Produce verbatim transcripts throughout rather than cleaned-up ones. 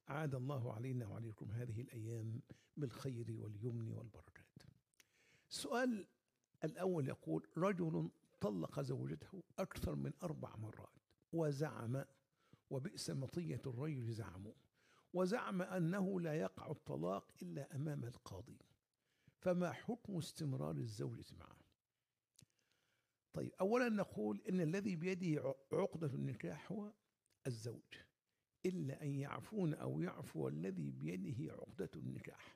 عاد الله علينا وعليكم هذه الأيام بالخير واليمن والبركات. السؤال الأول يقول: رجل طلق زوجته أكثر من أربع مرات وزعم، وبئس مطية الرجل زعمه، وزعم أنه لا يقع الطلاق إلا أمام القاضي، فما حكم استمرار الزوجة معه؟ طيب، أولا نقول إن الذي بيده عقدة النكاح هو الزوج، إلا أن يعفون أو يعفو الذي بيده عقدة النكاح.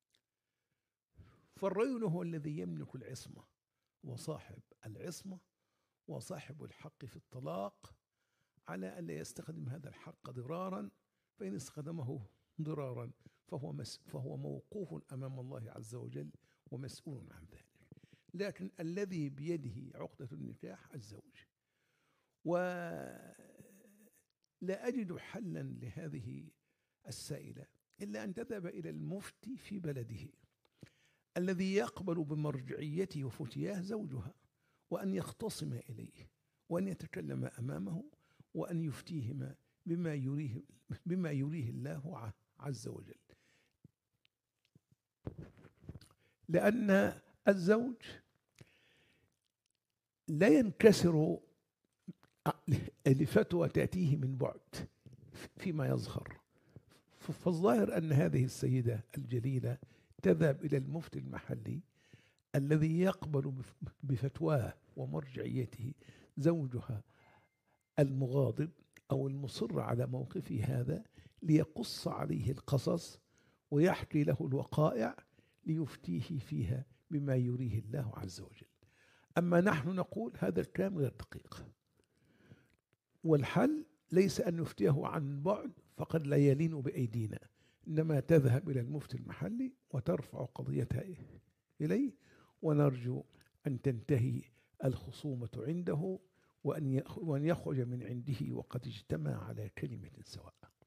فالرجل هو الذي يملك العصمة وصاحب العصمة وصاحب الحق في الطلاق، على ألا يستخدم هذا الحق ضرارا، فإن استخدمه ضرارا فهو, مس فهو موقوف أمام الله عز وجل ومسؤول عن ذلك. لكن الذي بيده عقدة النكاح الزوج. ولا أجد حلا لهذه السائلة إلا أن تذهب إلى المفتي في بلده الذي يقبل بمرجعيته وفتياه زوجها، وأن يختصم إليه وأن يتكلم أمامه وأن يفتيهما بما يريه, بما يريه الله عز وجل. لأن الزوج لا ينكسر لفتوى تأتيه من بعد فيما يظهر. فالظاهر أن هذه السيدة الجليلة تذهب إلى المفتي المحلي الذي يقبل بفتواه ومرجعيته زوجها المغاضب أو المصر على موقفه هذا، ليقص عليه القصص ويحكي له الوقائع ليفتيه فيها بما يريه الله عز وجل. أما نحن نقول هذا الكلام غير دقيق، والحل ليس أن نفتيه عن بعد فقد لا يلين بأيدينا، إنما تذهب إلى المفتي المحلي وترفع قضيتها إليه، ونرجو أن تنتهي الخصومة عنده وأن يخرج من عنده وقد اجتمع على كلمة سواء.